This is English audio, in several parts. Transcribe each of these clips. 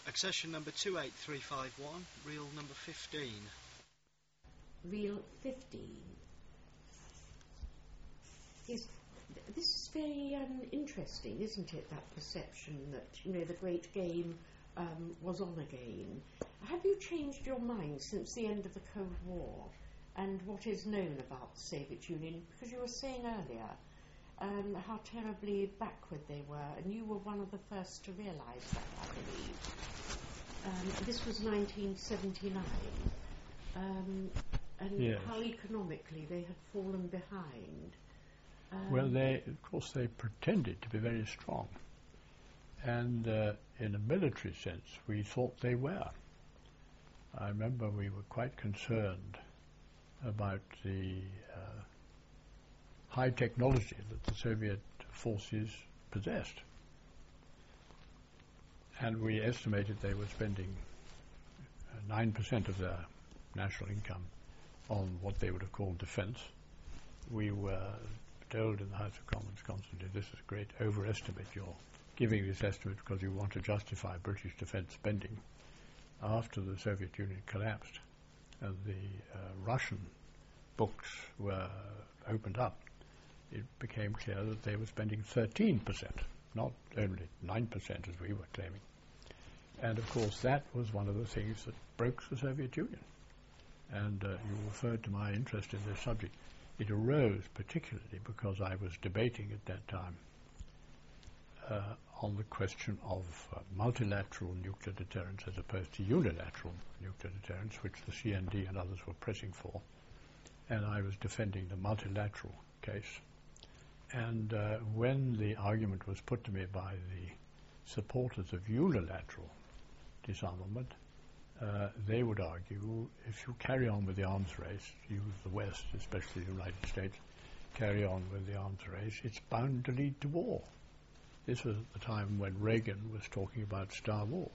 Accession number 28351, reel number 15. Reel 15. Yes, this is very interesting, isn't it, that perception that, you know, the great game was on again. Have you changed your mind since the end of the Cold War and what is known about the Soviet Union? Because you were saying earlier how terribly backward they were, and you were one of the first to realise that, I believe. This was 1979, and yes. How economically they had fallen behind. Well, of course, they pretended to be very strong, and in a military sense, we thought they were. I remember we were quite concerned about the high technology that the Soviet forces possessed. And we estimated they were spending 9% of their national income on what they would have called defense. We were told in the House of Commons constantly, this is a great overestimate. You're giving this estimate because you want to justify British defense spending. After the Soviet Union collapsed and the Russian books were opened up, it became clear that they were spending 13%, not only 9% as we were claiming. And of course that was one of the things that broke the Soviet Union. And you referred to my interest in this subject. It arose particularly because I was debating at that time on the question of multilateral nuclear deterrence as opposed to unilateral nuclear deterrence, which the CND and others were pressing for. And I was defending the multilateral case. And when the argument was put to me by the supporters of unilateral disarmament, they would argue, if you carry on with the arms race, you, the West, especially the United States, carry on with the arms race, it's bound to lead to war. This was at the time when Reagan was talking about Star Wars.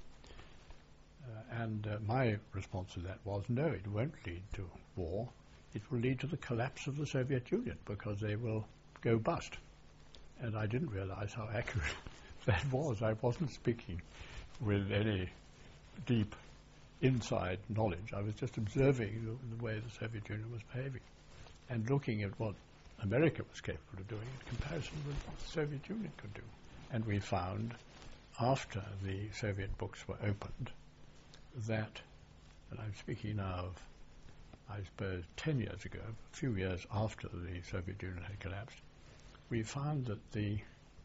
My response to that was, no, it won't lead to war. It will lead to the collapse of the Soviet Union because they will go bust. And I didn't realize how accurate that was. I wasn't speaking with any deep inside knowledge. I was just observing the way the Soviet Union was behaving and looking at what America was capable of doing in comparison with what the Soviet Union could do. And we found, after the Soviet books were opened, that, and I'm speaking now of, I suppose, 10 years ago, a few years after the Soviet Union had collapsed, we found that the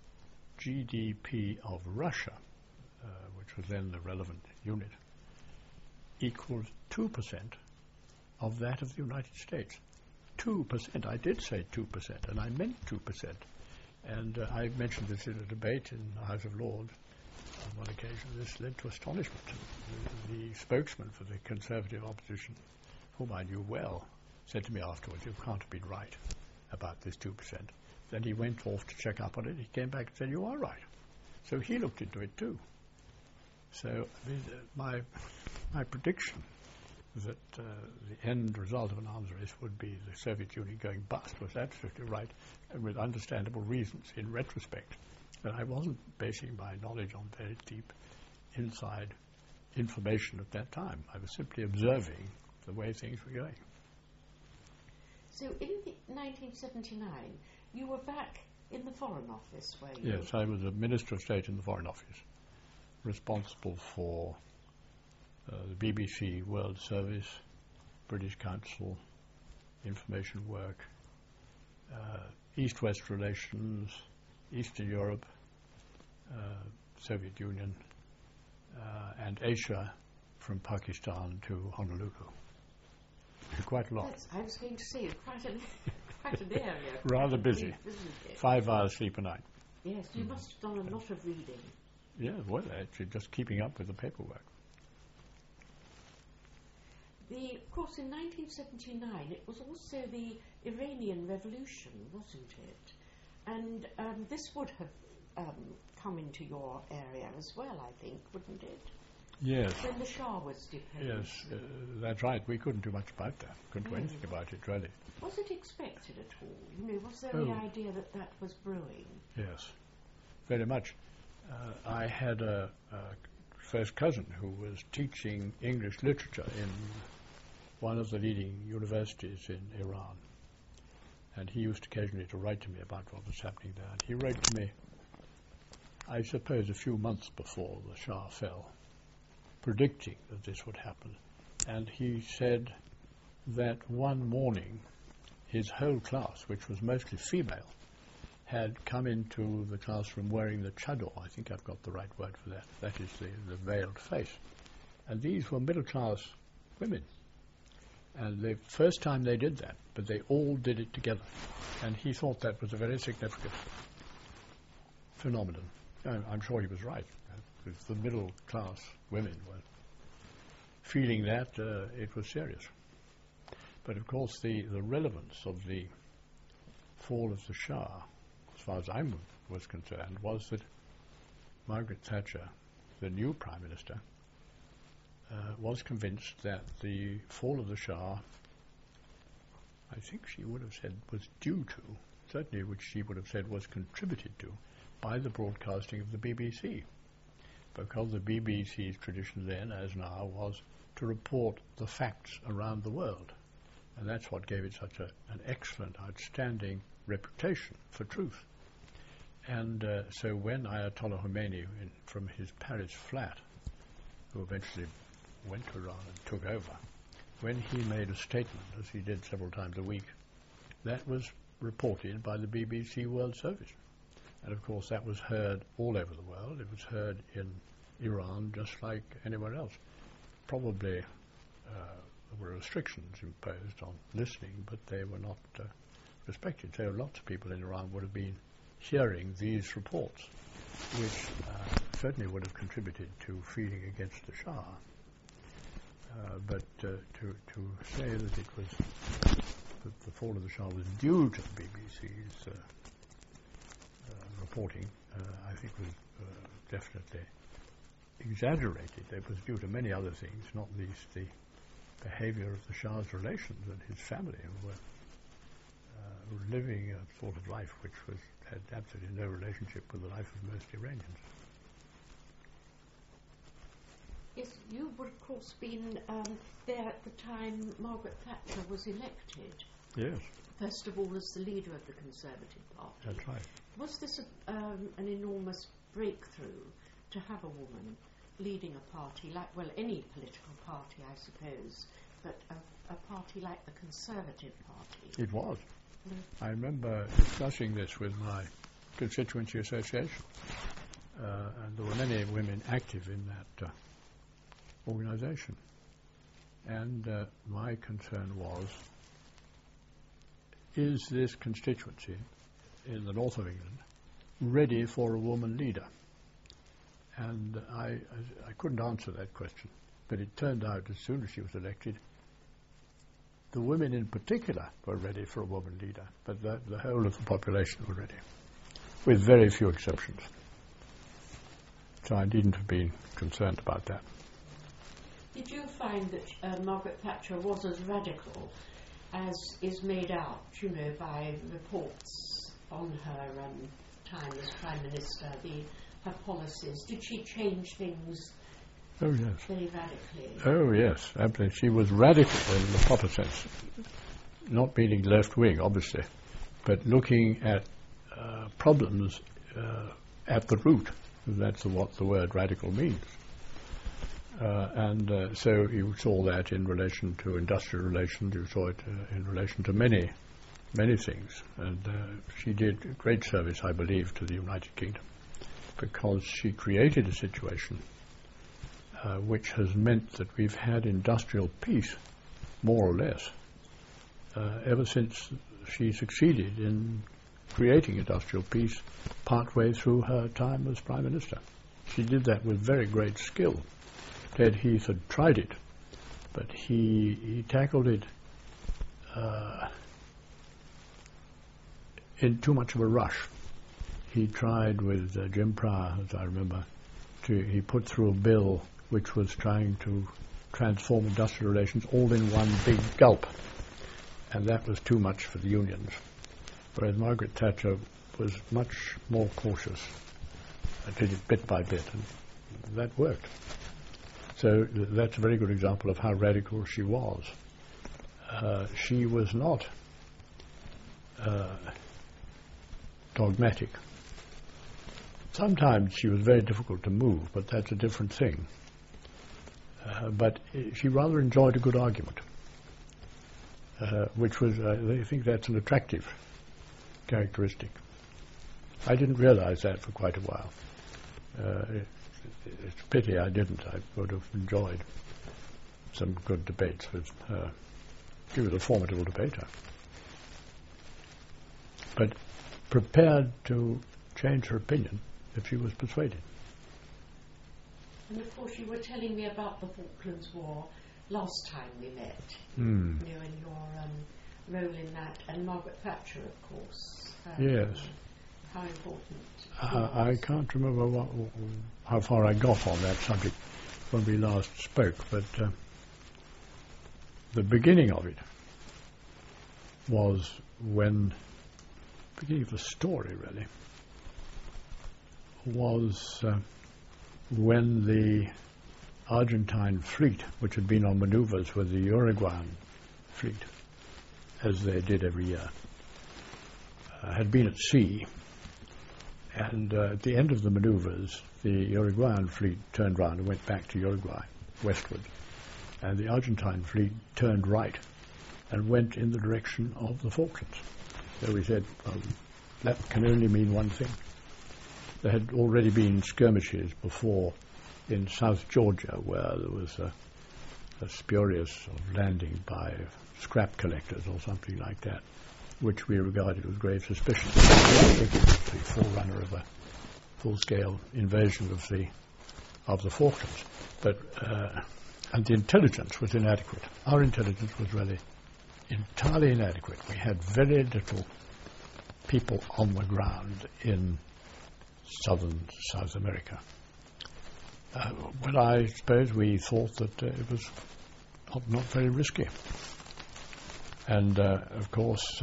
GDP of Russia, which was then the relevant unit, equals 2% of that of the United States. 2%. I did say 2%, and I meant 2%. And I mentioned this in a debate in the House of Lords on one occasion. This led to astonishment. The spokesman for the Conservative opposition, whom I knew well, said to me afterwards, you can't have been right about this 2%. Then he went off to check up on it. He came back and said, you are right. So he looked into it too. So my prediction that the end result of an arms race would be the Soviet Union going bust was absolutely right, and with understandable reasons in retrospect. But I wasn't basing my knowledge on very deep inside information at that time. I was simply observing the way things were going. So in 1979, you were back in the Foreign Office, were you? Yes, I was a Minister of State in the Foreign Office, responsible for the BBC World Service, British Council, information work, East-West relations, Eastern Europe, Soviet Union, and Asia from Pakistan to Honolulu. Quite a lot. I was going to say, quite an area. Rather busy. 5 hours sleep a night. Yes, you must have done a lot of reading. Yeah, well, actually, just keeping up with the paperwork. Of course, in 1979, it was also the Iranian Revolution, wasn't it? And this would have come into your area as well, I think, wouldn't it? Yes. When the Shah was deposed. Yes, that's right. We couldn't do much about that. Couldn't do anything about it, really. Was it expected at all? You know, was there any idea that that was brewing? Yes, very much. I had a first cousin who was teaching English literature in one of the leading universities in Iran. And he used occasionally to write to me about what was happening there. And he wrote to me, I suppose, a few months before the Shah fell, predicting that this would happen. And he said that one morning his whole class, which was mostly female, had come into the classroom wearing the chador. I think I've got the right word for that. That is the veiled face. And these were middle-class women. And the first time they did that, but they all did it together. And he thought that was a very significant phenomenon. I'm sure he was right, because the middle-class women were feeling that it was serious. But of course the relevance of the fall of the Shah, as far as I was concerned, was that Margaret Thatcher, the new Prime Minister, was convinced that the fall of the Shah, I think she would have said, was due to, certainly which she would have said was contributed to, by the broadcasting of the BBC. Because the BBC's tradition then, as now, was to report the facts around the world. And that's what gave it such an excellent, outstanding reputation for truth. And so when Ayatollah Khomeini, from his Paris flat, who eventually went to Iran and took over, when he made a statement, as he did several times a week, that was reported by the BBC World Service. And of course that was heard all over the world. It was heard in Iran just like anywhere else. Probably there were restrictions imposed on listening, but they were not respected. So lots of people in Iran would have been hearing these reports, which certainly would have contributed to feeling against the Shah. But to say that it was that the fall of the Shah was due to the BBC's reporting, I think was definitely exaggerated. It was due to many other things, not least the behavior of the Shah's relations and his family, who were living a sort of life which had absolutely no relationship with the life of most Iranians. Yes, you would of course been there at the time Margaret Thatcher was elected. Yes. First of all as the leader of the Conservative Party. That's right. Was this an enormous breakthrough to have a woman leading a party like, well, any political party, I suppose, but a party like the Conservative Party? It was. Mm. I remember discussing this with my constituency association, and there were many women active in that organisation. And my concern was, is this constituency in the north of England ready for a woman leader? And I couldn't answer that question, but it turned out as soon as she was elected, the women in particular were ready for a woman leader, but the whole of the population were ready, with very few exceptions. So I needn't have been concerned about that. Did you find that Margaret Thatcher was as radical as is made out, by reports on her time as Prime Minister, her policies? Did she change things very radically? Oh, yes, absolutely. She was radical in the proper sense, not meaning left-wing, obviously, but looking at problems at the root. That's what the word radical means. So you saw that in relation to industrial relations, you saw it in relation to many, many things. And she did great service, I believe, to the United Kingdom, because she created a situation which has meant that we've had industrial peace, more or less, ever since she succeeded in creating industrial peace partway through her time as Prime Minister. She did that with very great skill. Ted Heath had tried it, but he tackled it in too much of a rush. He tried with Jim Pryor, as I remember, he put through a bill which was trying to transform industrial relations all in one big gulp, and that was too much for the unions. Whereas Margaret Thatcher was much more cautious and did it bit by bit, and that worked. So that's a very good example of how radical she was. She was not dogmatic. Sometimes she was very difficult to move, but that's a different thing. But she rather enjoyed a good argument, which was, I think that's an attractive characteristic. I didn't realize that for quite a while. It's a pity I didn't. I would have enjoyed some good debates with her. She was a formidable debater. But prepared to change her opinion if she was persuaded. And of course you were telling me about the Falklands War last time we met. Mm. You know, in your role in that, and Margaret Thatcher, of course. Yes. How important. I can't remember how far I got on that subject when we last spoke, but the beginning of it was when, beginning of the story really, was when the Argentine fleet, which had been on maneuvers with the Uruguayan fleet, as they did every year, had been at sea. And at the end of the maneuvers, the Uruguayan fleet turned round and went back to Uruguay, westward. And the Argentine fleet turned right and went in the direction of the Falklands. So we said, well, that can only mean one thing. There had already been skirmishes before in South Georgia, where there was a spurious sort of landing by scrap collectors or something like that, which we regarded with grave suspicion. I think it was the forerunner of a full-scale invasion of the Falklands. But and the intelligence was inadequate. Our intelligence was really entirely inadequate. We had very little people on the ground in southern South America. But I suppose we thought that it was not very risky. And, of course,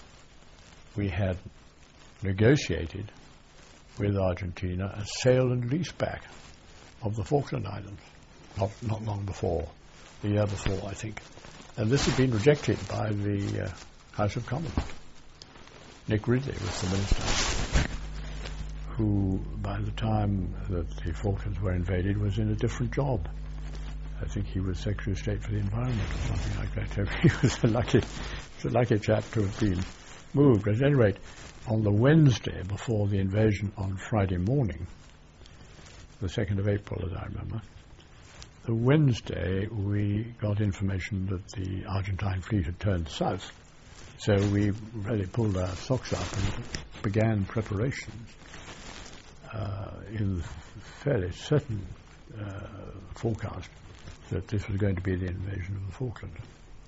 we had negotiated with Argentina a sale and lease back of the Falkland Islands, not long before, the year before, I think. And this had been rejected by the House of Commons. Nick Ridley was the minister, who, by the time that the Falklands were invaded, was in a different job. I think he was Secretary of State for the Environment or something like that. So he was a lucky chap to have been moved. At any rate, on the Wednesday before the invasion on Friday morning, the 2nd of April, as I remember, the Wednesday we got information that the Argentine fleet had turned south. So we really pulled our socks up and began preparations in fairly certain forecast that this was going to be the invasion of the Falklands.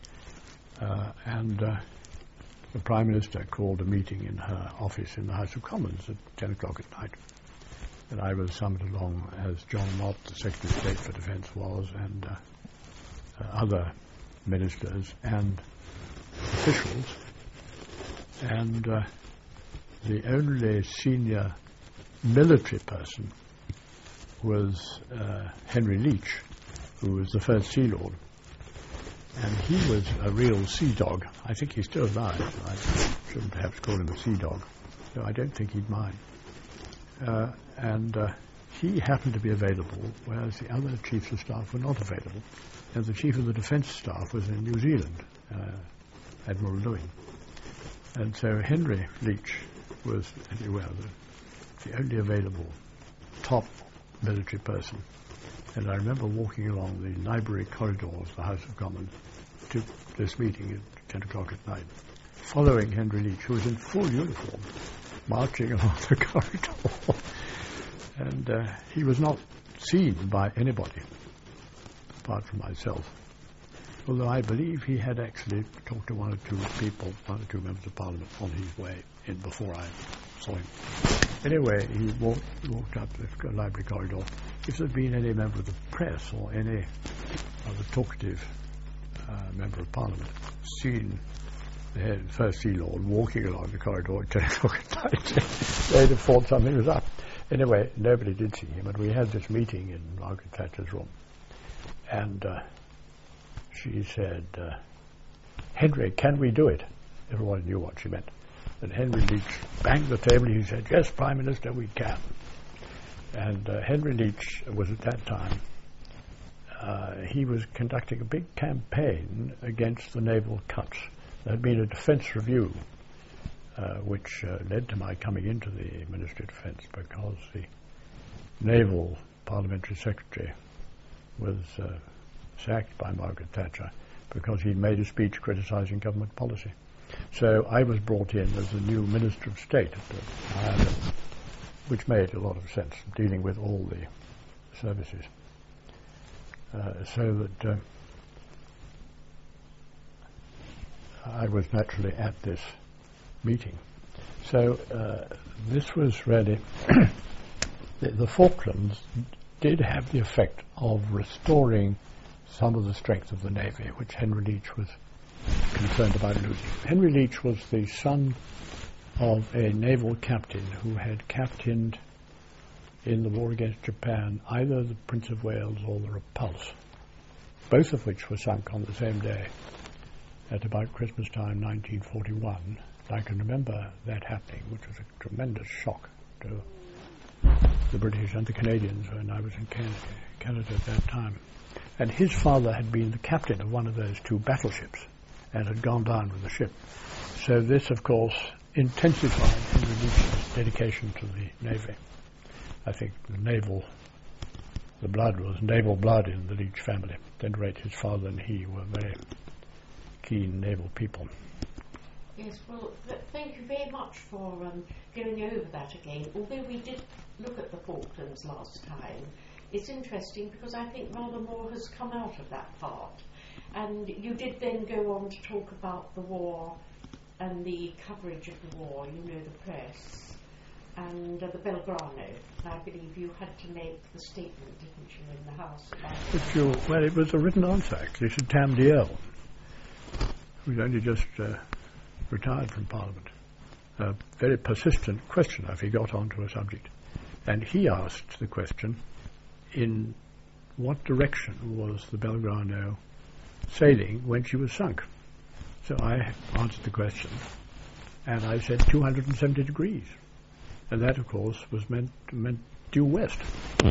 And the Prime Minister called a meeting in her office in the House of Commons at 10 o'clock at night. And I was summoned along, as John Mott, the Secretary of State for Defence, was, and other ministers and officials. And the only senior military person was Henry Leach, who was the first Sea Lord. And he was a real sea dog. I think he's still alive. I shouldn't perhaps call him a sea dog, so I don't think he'd mind. And he happened to be available, whereas the other chiefs of staff were not available. And the chief of the defence staff was in New Zealand, Admiral Lewin. And so Henry Leach was, as you well, the only available top military person. And I remember walking along the library corridors of the House of Commons to this meeting at 10 o'clock at night, following Henry Leach, who was in full uniform, marching along the corridor. And he was not seen by anybody, apart from myself. Although I believe he had actually talked to one or two people, one or two members of Parliament on his way in before I saw him. Anyway, he walked up the library corridor. If there had been any member of the press or any other talkative member of Parliament seen the first Sea Lord walking along the corridor at 10 o'clock at night, they'd have thought something was up. Anyway, nobody did see him, and we had this meeting in Margaret Thatcher's room. And she said, Henry, can we do it? Everyone knew what she meant. And Henry Leach banged the table. He said, yes, Prime Minister, we can. And Henry Leach was at that time, he was conducting a big campaign against the naval cuts. There had been a defence review, which led to my coming into the Ministry of Defence, because the naval parliamentary secretary was sacked by Margaret Thatcher because he'd made a speech criticising government policy. So I was brought in as the new Minister of State at the higher level, which made a lot of sense, dealing with all the services. So that I was naturally at this meeting. So this was really, the Falklands did have the effect of restoring some of the strength of the Navy, which Henry Leach was concerned about losing. Henry Leach was the son of a naval captain who had captained in the war against Japan either the Prince of Wales or the Repulse, both of which were sunk on the same day at about Christmas time 1941. I can remember that happening, which was a tremendous shock to the British and the Canadians when I was in Canada at that time. And his father had been the captain of one of those two battleships and had gone down with the ship. So this, of course, intensified Henry Leach's dedication to the Navy. I think the blood was naval blood in the Leach family. At any rate, his father and he were very keen naval people. Yes, well, thank you very much for going over that again. Although we did look at the Falklands last time, it's interesting because I think rather more has come out of that part. And you did then go on to talk about the war and the coverage of the war, you know, the press, and the Belgrano. I believe you had to make the statement, didn't you, in the House about well, it was a written answer, actually, to Tam Diel, who's only just retired from Parliament. A very persistent questioner if he got onto a subject. And he asked the question, in what direction was the Belgrano sailing when she was sunk? So I answered the question, and I said 270 degrees. And that, of course, was meant due west.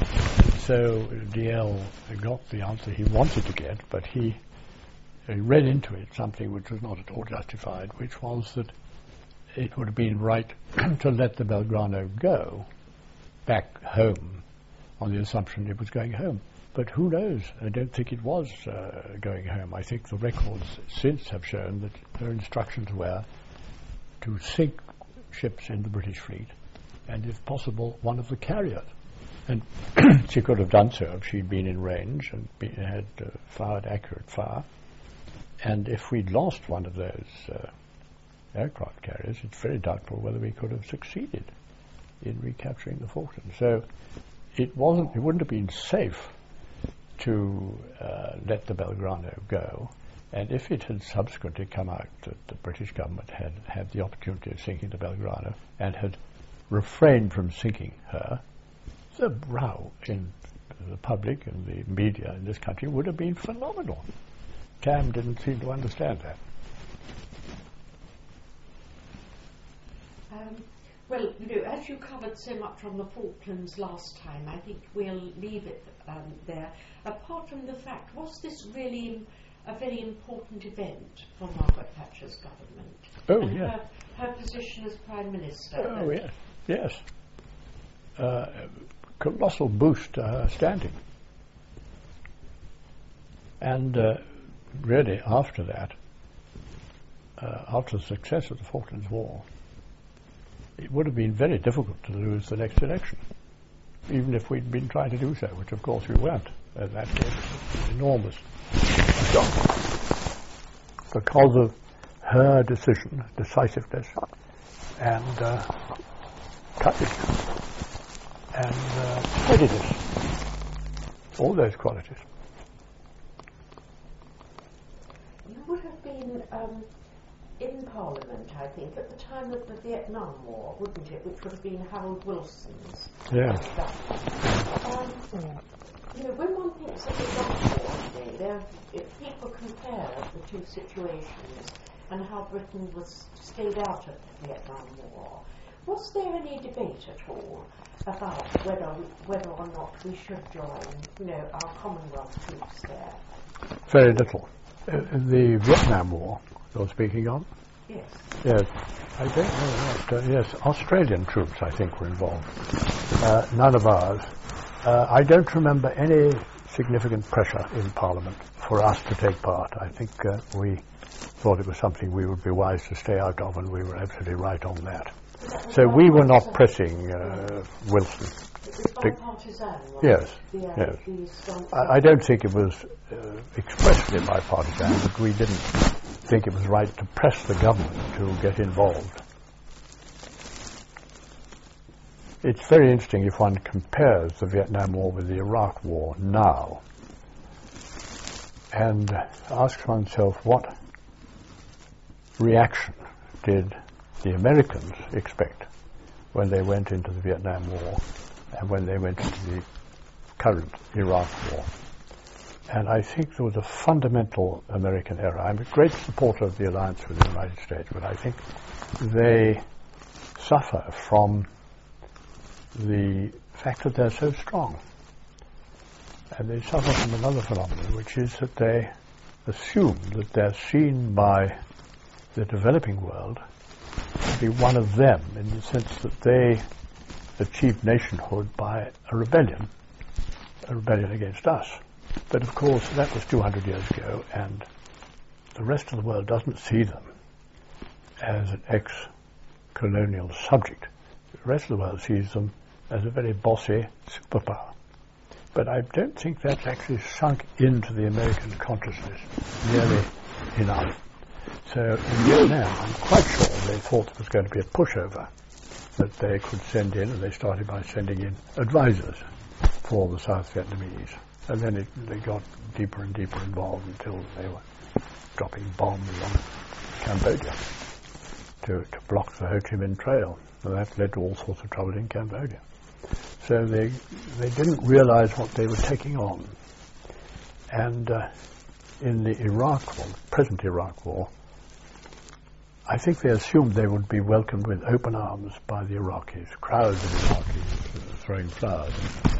So DL got the answer he wanted to get, but he read into it something which was not at all justified, which was that it would have been right to let the Belgrano go back home on the assumption it was going home. But who knows? I don't think it was going home. I think the records since have shown that her instructions were to sink ships in the British fleet, and if possible, one of the carriers. And she could have done so if she'd been in range and had fired accurate fire. And if we'd lost one of those aircraft carriers, it's very doubtful whether we could have succeeded in recapturing the Falklands. So it wouldn't have been safe to let the Belgrano go. And if it had subsequently come out that the British government had had the opportunity of sinking the Belgrano and had refrained from sinking her, the row in the public and the media in this country would have been phenomenal. Tam didn't seem to understand that. Well, you know, as you covered so much on the Falklands last time, I think we'll leave it there. Apart from the fact, was this really a very important event for Margaret Thatcher's government? Oh, and yes. Her position as Prime Minister. Oh, yes. Colossal boost to her standing. And really, after that, after the success of the Falklands War, it would have been very difficult to lose the next election, even if we'd been trying to do so, which of course we weren't. That was enormous shock because of her decision, decisiveness, and courage, and steadiness, all those qualities. You would have been in Parliament, I think, at the time of the Vietnam War, wouldn't it? Which would have been Harold Wilson's. Yes. You know, when one thinks of the Gulf War, today. If people compare the two situations and how Britain stayed out of the Vietnam War, was there any debate at all about whether or not we should join, our Commonwealth troops there? Very little. The Vietnam War, you're speaking of? Yes. Yes. I don't know that. Yes, Australian troops, I think, were involved. None of ours. I don't remember any significant pressure in Parliament for us to take part. I think we thought it was something we would be wise to stay out of, and we were absolutely right on that. So we were not pressing Wilson. It was bipartisan, wasn't Yes, it? yes. I don't think it was expressly bipartisan, but we didn't think it was right to press the government to get involved. It's very interesting if one compares the Vietnam War with the Iraq War now and asks oneself what reaction did the Americans expect when they went into the Vietnam War and when they went into the current Iraq War. And I think there was a fundamental American error. I'm a great supporter of the alliance with the United States, but I think they suffer from the fact that they're so strong. And they suffer from another phenomenon, which is that they assume that they're seen by the developing world to be one of them, in the sense that they achieved nationhood by a rebellion against us. But of course, that was 200 years ago, and the rest of the world doesn't see them as an ex-colonial subject. The rest of the world sees them as a very bossy superpower. But I don't think that's actually sunk into the American consciousness nearly enough. So in Vietnam, I'm quite sure they thought there was going to be a pushover that they could send in, and they started by sending in advisors for the South Vietnamese. And then they got deeper and deeper involved until they were dropping bombs on Cambodia to block the Ho Chi Minh Trail. And that led to all sorts of trouble in Cambodia. So they didn't realize what they were taking on. And in the Iraq War, present Iraq War, I think they assumed they would be welcomed with open arms by the Iraqis, crowds of Iraqis throwing flowers.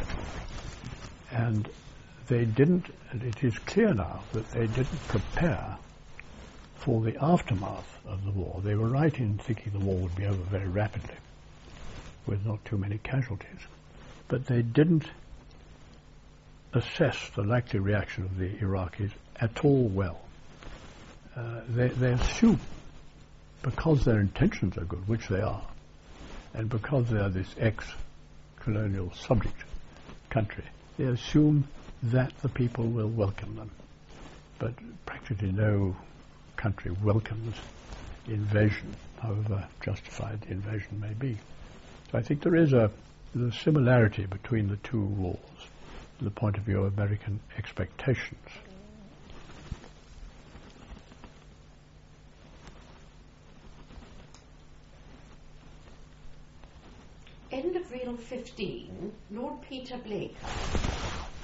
And they didn't, and it is clear now that they didn't prepare for the aftermath of the war. They were right in thinking the war would be over very rapidly, with not too many casualties. But they didn't assess the likely reaction of the Iraqis at all well. They assume, because their intentions are good, which they are, and because they are this ex-colonial subject country, they assume that the people will welcome them. But practically no country welcomes invasion, however justified the invasion may be. So I think there is a similarity between the two wars, from the point of view of American expectations. End of Reel 15, Lord Peter Blaker